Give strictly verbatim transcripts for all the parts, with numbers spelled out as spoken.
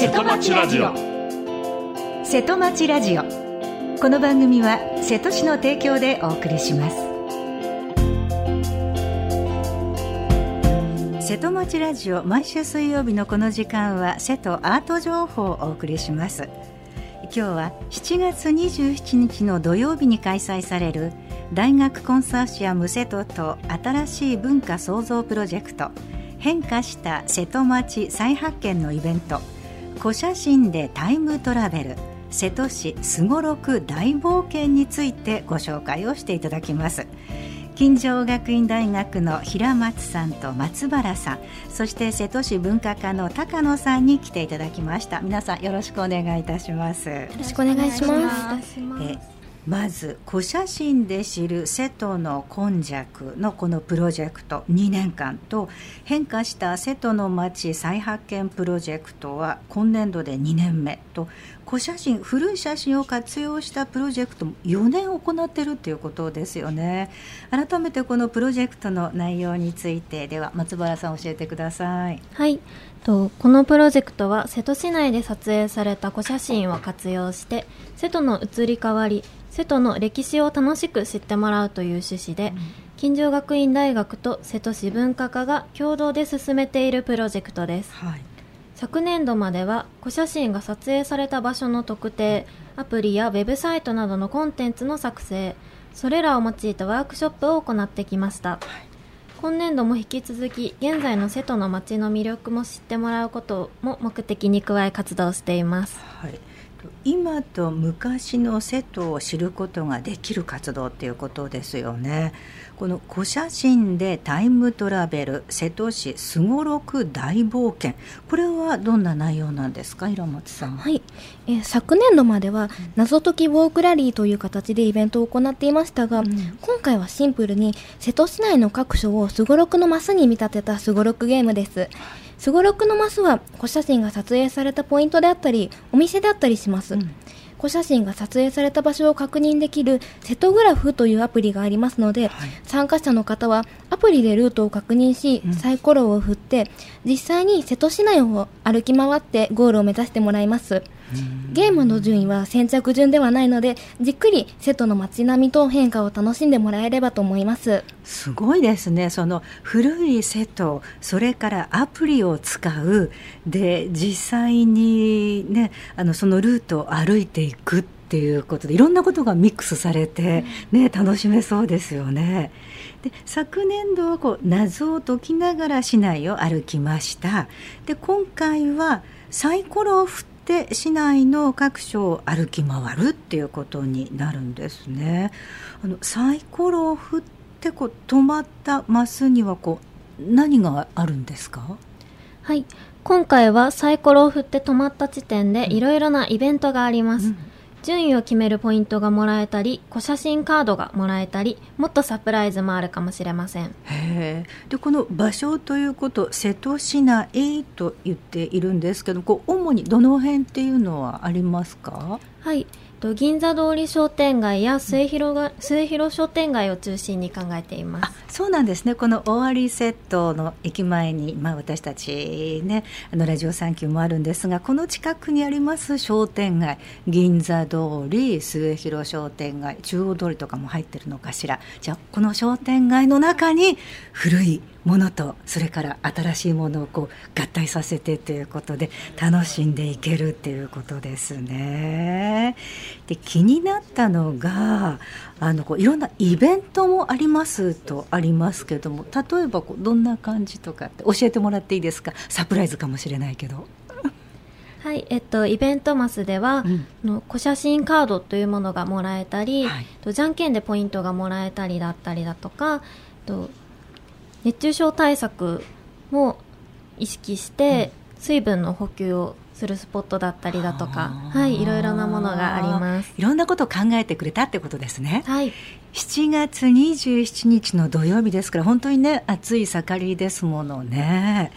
瀬戸町ラジオ。 瀬戸町ラジオ。この番組は瀬戸市の提供でお送りします。瀬戸町ラジオ、毎週水曜日のこの時間は瀬戸アート情報をお送りします。今日はしちがつにじゅうしちにちの土曜日に開催される大学コンサーシアム瀬戸と新しい文化創造プロジェクト、変化した瀬戸町再発見のイベント、古写真でタイムトラベル瀬戸市すごろく大冒険についてご紹介をしていただきます。金城学院大学の平松さんと松原さん、そして瀬戸市文化課の高野さんに来ていただきました。皆さんよろしくお願いいたします。よろしくお願いします。 えまず古写真で知る瀬戸の今昔のこのプロジェクトにねんかんと、変化した瀬戸の町再発見プロジェクトは今年度でにねんめと、古写真、古い写真を活用したプロジェクトもよねん行っているということですよね。改めてこのプロジェクトの内容について、では松原さん教えてください。 はい、とこのプロジェクトは瀬戸市内で撮影された古写真を活用して瀬戸の移り変わり、瀬戸の歴史を楽しく知ってもらうという趣旨で、うん、金城学院大学と瀬戸市文化課が共同で進めているプロジェクトです。はい、昨年度までは古写真が撮影された場所の特定、アプリやウェブサイトなどのコンテンツの作成、それらを用いたワークショップを行ってきました。はい、今年度も引き続き現在の瀬戸の街の魅力も知ってもらうことも目的に加え活動しています。 はい、今と昔の瀬戸を知ることができる活動っていうことですよね。この古写真でタイムトラベル瀬戸市すごろく大冒険、これはどんな内容なんですか、平松さん。 はい、えー、昨年度までは謎解きウォークラリーという形でイベントを行っていましたが、うん、今回はシンプルに瀬戸市内の各所をすごろくのマスに見立てたすごろくゲームです。すごろくのマスは古写真が撮影されたポイントであったりお店であったりします。うん、古写真が撮影された場所を確認できる瀬戸グラフというアプリがありますので、はい、参加者の方はアプリでルートを確認し、うん、サイコロを振って実際に瀬戸市内を歩き回ってゴールを目指してもらいます。ゲームの順位は先着順ではないので、じっくり瀬戸の街並みと変化を楽しんでもらえればと思います。 すごいですね。その古い瀬戸、それからアプリを使うで実際に、ね、あのそのルートを歩いていくっていうことでいろんなことがミックスされて、ね、楽しめそうですよね。で昨年度はこう謎を解きながら市内を歩きました。で今回はサイコロを振ってで市内の各所を歩き回るっていうことになるんですね。あのサイコロを振ってこう止まったマスにはこう何があるんですか？ はい、今回はサイコロを振って止まった地点でいろいろなイベントがあります。うん、順位を決めるポイントがもらえたり、古写真カードがもらえたり、もっとサプライズもあるかもしれません。 へー。でこの場所ということ、瀬戸市内と言っているんですけど、こう主にどの辺っていうのはありますか？ はい、銀座通り商店街や末広が、末広商店街を中心に考えています。 あ、そうなんですね。この尾張瀬戸の駅前に、まあ、私たちね、あのラジオサンキューもあるんですが、この近くにあります商店街、銀座通り、末広商店街、中央通りとかも入ってるのかしら。じゃあこの商店街の中に古いものとそれから新しいものをこう合体させてということで楽しんでいけるっていうことですね。で気になったのがあのこういろんなイベントもありますとありますけども、例えばこうどんな感じとかって教えてもらっていいですか？サプライズかもしれないけど。 はい、えっと、イベントマスでは、うん、の古写真カードというものがもらえたり、はい、とじゃんけんでポイントがもらえたりだったりだとか、と熱中症対策も意識して水分の補給をするスポットだったりだとか、はい、いろいろなものがあります。 いろんなことを考えてくれたってことですね。 はい、 しちがつにじゅうしちにちの土曜日ですから本当にね暑い盛りですものね。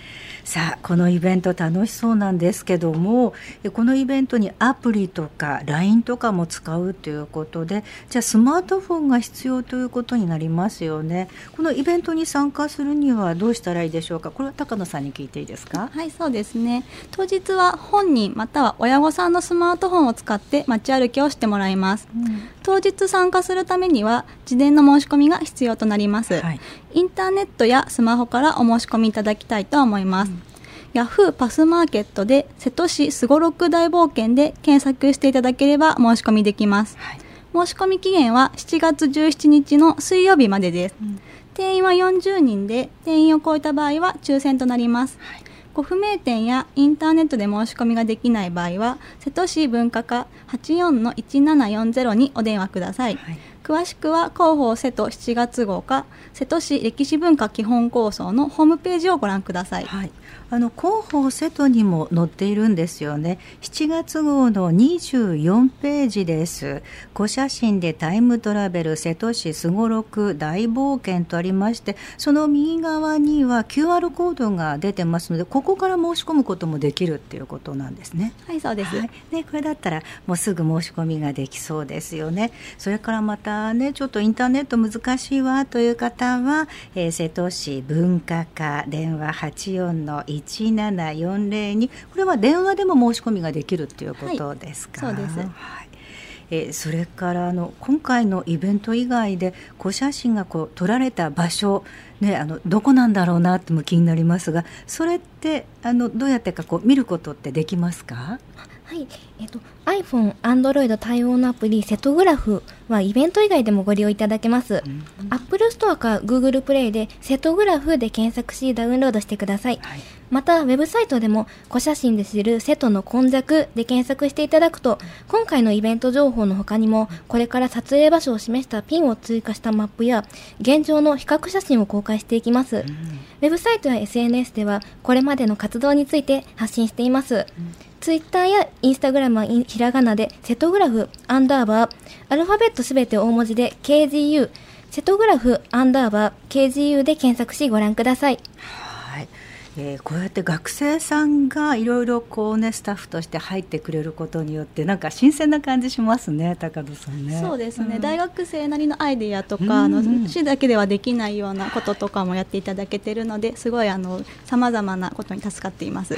さあこのイベント楽しそうなんですけども、このイベントにアプリとか ライン とかも使うということで、じゃあスマートフォンが必要ということになりますよね。このイベントに参加するにはどうしたらいいでしょうか。これは高野さんに聞いていいですか。 はい、そうですね。当日は本人または親御さんのスマートフォンを使って街歩きをしてもらいます、うん、当日参加するためには事前の申し込みが必要となります、はい、インターネットやスマホからお申し込みいただきたいと思います、うん、ヤフーパスマーケットで瀬戸市すごろく大冒険で検索していただければ申し込みできます、はい、申し込み期限はしちがつじゅうしちにちの水曜日までです、うん、定員はよんじゅうにんで定員を超えた場合は抽選となります、はい、ご不明店やインターネットで申し込みができない場合は瀬戸市文化課 はちよんのいちななよんゼロ にお電話ください、はい、詳しくは広報瀬戸しちがつ号か瀬戸市歴史文化基本構想のホームページをご覧ください、 はい、あの広報瀬戸にも載っているんですよね。しちがつ号のにじゅうよんページです。小写真でタイムトラベル瀬戸市すごろく大冒険とありまして、その右側には キューアール コードが出てますので、ここから申し込むこともできるっていうことなんですね。 はい、そうです、はい、 ね、これだったらもうすぐ申し込みができそうですよね。それからまたね、ちょっとインターネット難しいわという方は、えー、瀬戸市文化課電話 はちよんのいちななよんゼロ に、これは電話でも申し込みができるということですか。 はい、そうです、 はい、えー、それからあの今回のイベント以外で小写真がこう撮られた場所、ね、あのどこなんだろうなっても気になりますが、それってあのどうやってかこう見ることってできますか。 はい、えっと、iPhone、Android 対応のアプリセトグラフはイベント以外でもご利用いただけます、うん、Apple Store か Google プレイでセトグラフで検索しダウンロードしてください、はい、またウェブサイトでも小写真で知る瀬戸の今昔で検索していただくと、今回のイベント情報の他にもこれから撮影場所を示したピンを追加したマップや現状の比較写真を公開していきます、うん、ウェブサイトや エスエヌエス ではこれまでの活動について発信しています、うん、ツイッターやインスタグラムはひらがなでセトグラフアンダーバーアルファベットすべて大文字で ケージーユー セトグラフアンダーバー ケージーユー で検索しご覧ください。 はい、えー、こうやって学生さんがいろいろこうねスタッフとして入ってくれることによってなんか新鮮な感じしますね、高野さんね。 そうですね、うん、大学生なりのアイデアとか、うんうん、あの市だけではできないようなこととかもやっていただけているので、すごいあの様々なことに助かっています、はい、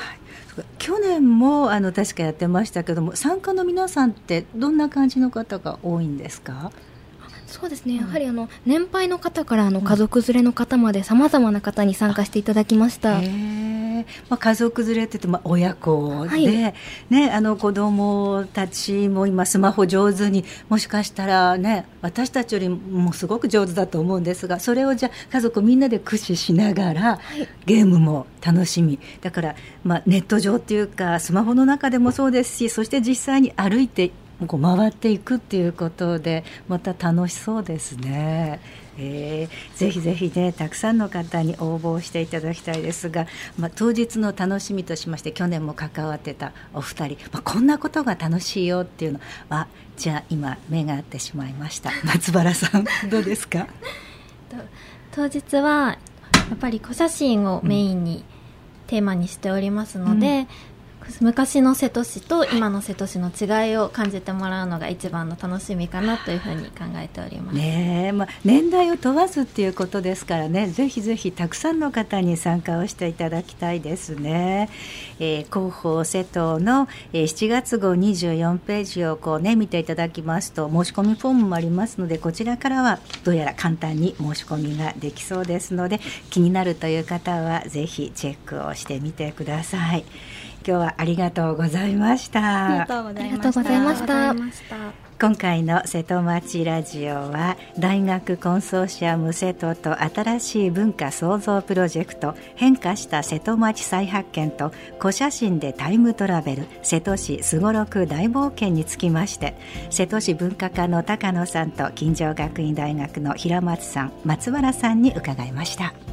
去年もあの確かやってましたけども、参加の皆さんってどんな感じの方が多いんですか。 そうですね、やはりあの年配の方からあの家族連れの方までさまざまな方に参加していただきました。 へ、まあ、家族連れって言って、まあ、親子で、はい、ね、あの子供たちも今スマホ上手に、もしかしたら、ね、私たちよりもすごく上手だと思うんですが、それをじゃ家族みんなで駆使しながら、はい、ゲームも楽しみだから、まあ、ネット上っていうかスマホの中でもそうですし、そして実際に歩いてこう回っていくっていうことでまた楽しそうですね。えー、ぜひぜひね、たくさんの方に応募していただきたいですが、まあ、当日の楽しみとしまして、去年も関わってたお二人、まあ、こんなことが楽しいよっていうのは、じゃあ今目が合ってしまいました。松原さんどうですか。 当日はやっぱり小写真をメインにテーマにしておりますので、うん、昔の瀬戸市と今の瀬戸市の違いを感じてもらうのが一番の楽しみかなというふうに考えております、 ねえ、まあ、年代を問わずっていうことですからね、ぜひぜひたくさんの方に参加をしていただきたいですね、えー、広報瀬戸の、えー、しちがつ号にじゅうよんページをこう、ね、見ていただきますと申し込みフォームもありますので、こちらからはどうやら簡単に申し込みができそうですので、気になるという方はぜひチェックをしてみてください。今日はありがとうございました。 ありがとうございました。 今回の瀬戸町ラジオは大学コンソーシアム瀬戸と新しい文化創造プロジェクト変化した瀬戸町再発見と小写真でタイムトラベル瀬戸市すごろく大冒険につきまして、瀬戸市文化課の高野さんと金城学院大学の平松さん、松原さんに伺いました。